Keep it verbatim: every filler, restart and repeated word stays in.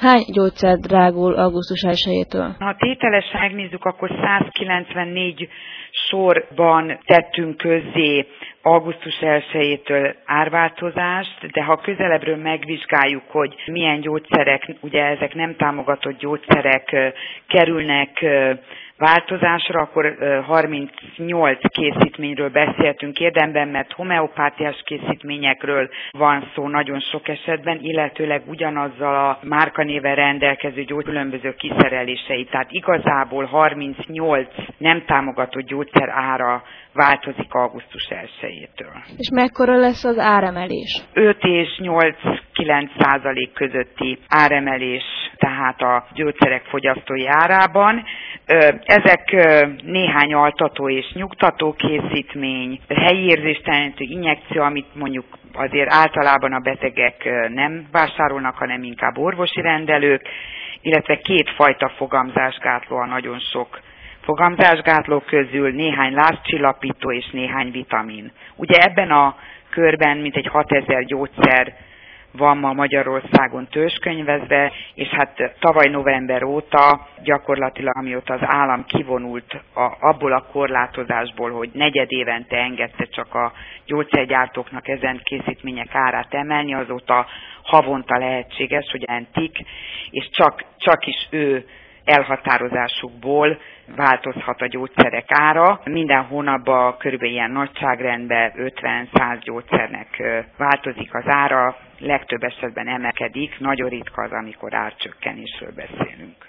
Hány gyógyszer drágul augusztus elsejétől? Ha tételesen megnézzük, akkor százkilencvennégy sorban tettünk közzé augusztus elsejétől árváltozást, de ha közelebbről megvizsgáljuk, hogy milyen gyógyszerek, ugye ezek nem támogatott gyógyszerek kerülnek változásra, akkor harmincnyolc készítményről beszéltünk érdemben, mert homeopátiás készítményekről van szó nagyon sok esetben, illetőleg ugyanazzal a márkanéven rendelkező gyógyszer különböző kiszerelései. Tehát igazából harmincnyolc nem támogatott gyógyszer ára változik augusztus elsejétől. És mekkora lesz az áremelés? öt és nyolc-kilenc százalék közötti áremelés, tehát a gyógyszerek fogyasztói árában. Ezek néhány altató és nyugtató készítmény, helyi érzéstelenítő injekció, amit mondjuk azért általában a betegek nem vásárolnak, hanem inkább orvosi rendelők, illetve kétfajta fogamzásgátló a nagyon sok fogamzásgátló közül, néhány lázcsillapító és néhány vitamin. Ugye ebben a körben mintegy hatezer gyógyszer van ma Magyarországon törzskönyvezve, és hát tavaly november óta gyakorlatilag, amióta az állam kivonult a, abból a korlátozásból, hogy negyed évente engedte csak a gyógyszergyártóknak ezen készítmények árát emelni, azóta havonta lehetséges, hogy entik, és csak, csak is ő elhatározásukból változhat a gyógyszerek ára. Minden hónapban körülbelül ilyen nagyságrendben ötven-száz gyógyszernek változik az ára, legtöbb esetben emelkedik, nagyon ritka az, amikor árcsökkenésről beszélünk.